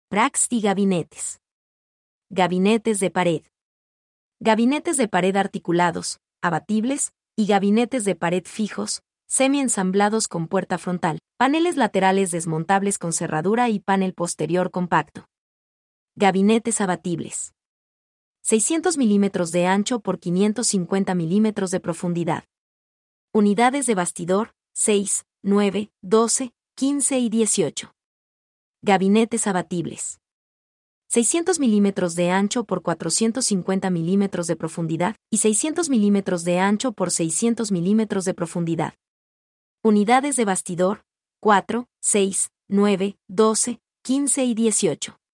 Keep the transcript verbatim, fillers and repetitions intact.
Racks y gabinetes. Gabinetes de pared. Gabinetes de pared articulados, abatibles, y gabinetes de pared fijos, semi-ensamblados con puerta frontal, paneles laterales desmontables con cerradura y panel posterior compacto. Gabinetes abatibles. seiscientos milímetros de ancho por quinientos cincuenta milímetros de profundidad. Unidades de bastidor, seis, nueve, doce, quince y dieciocho. Gabinetes abatibles. seiscientos milímetros de ancho por cuatrocientos cincuenta milímetros de profundidad y seiscientos milímetros de ancho por seiscientos milímetros de profundidad. Unidades de bastidor, cuatro, seis, nueve, doce, quince y dieciocho.